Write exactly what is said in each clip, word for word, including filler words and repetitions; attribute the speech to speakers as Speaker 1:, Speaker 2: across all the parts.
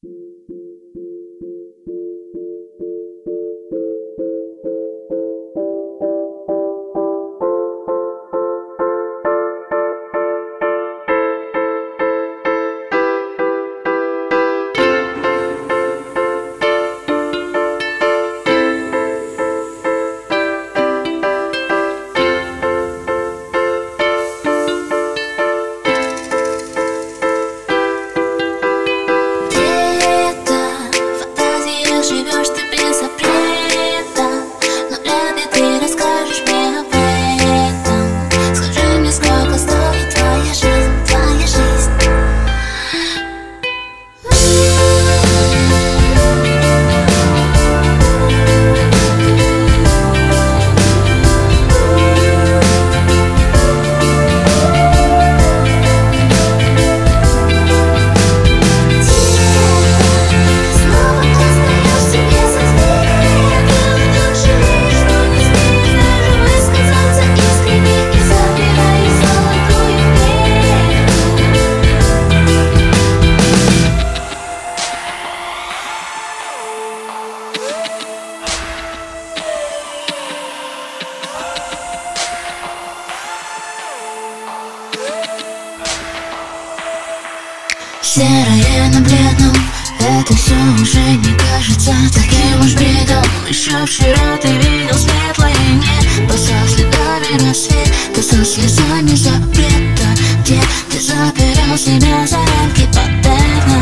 Speaker 1: Серое на бледном, это все уже не кажется таким уж бредом. Еще вчера ты видел светлое небо со следами рассвета, со слезами запрета, где ты запирал себя за рамки паттерна.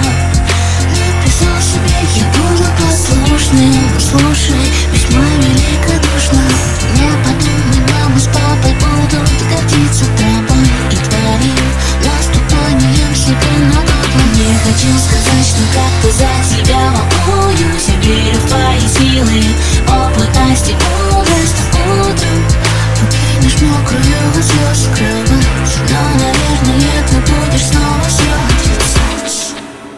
Speaker 1: Написал себе, я буду послушным, слушай, весьма великодушно. Не подумай, мама с папой будут гордиться тобой и твоим наступанием себе на горло. Не хочу сказать, что как-то за тебя волнуюсь. Я верю в твои силы, опытность и мудрость. Утром покинешь мокрую от слез кровать, но, наверное, ты будешь снова все отрицать.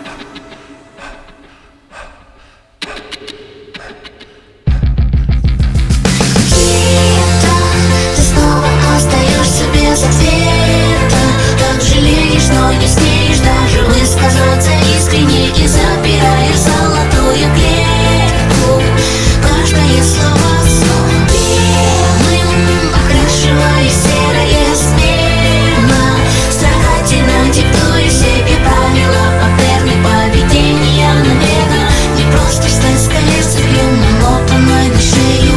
Speaker 1: Где-то ты снова остаешься без ответа. Так жалеешь, но не смеешь даже высказаться искренне и запираешь золотую клетку. Каждое слово снова белым, окрашивая серое смело, старательно диктуя себе правила, паттерны поведения навека. Не просто стать скорее цепью, намотанной на шею.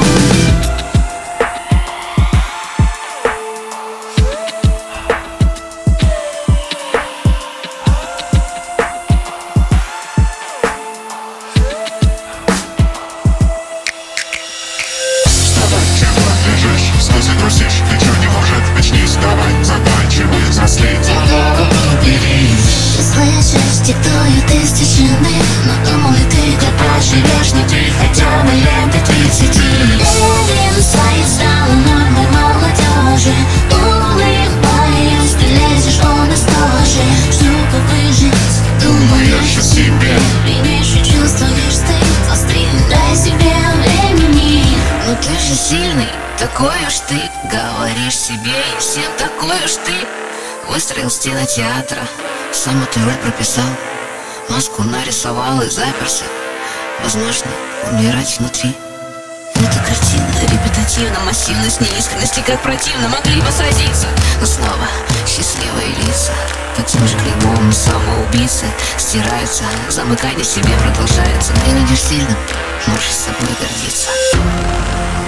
Speaker 1: Диктуют из тишины, но думал ли ты, где проживешь, не ты, хотя бы лет до тридцати. Инсайд стала нормой молодежи, улыбаясь, ты лезешь, он из кожи, чтобы выжить, думаешь о себе. Меньше чувствуешь ты, острый, дай себе времени. Но ты же сильный, такой уж ты, говоришь себе и всем такой уж ты. Выстроил стены театра, сам эту роль прописал, маску нарисовал и заперся. Возможно, умирать внутри. Эта картина репетативна, массивность, неискренности, как противно могли бы сразиться. Но снова счастливые лица, таким же клеймом самоубийцы стираются, замыкание в себе продолжается. Выглядишь сильным, можешь с собой гордиться.